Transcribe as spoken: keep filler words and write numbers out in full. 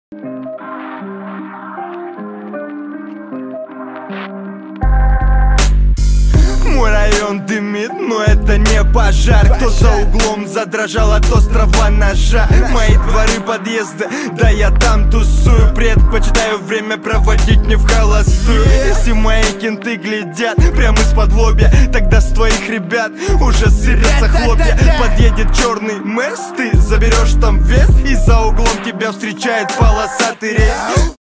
Мой район дымит, но это не пожар. Кто за углом задрожал от острого ножа? Мои дворы, подъезды, да я там тусую. Предпочитаю время проводить не в холостую. Если мои кенты глядят прямо из-под лобья, тогда с твоих ребят уже сырятся хлопья. Подъедет черный Мерс, ты заберешь там вес, и за углом тебя встречает полосатый рейс.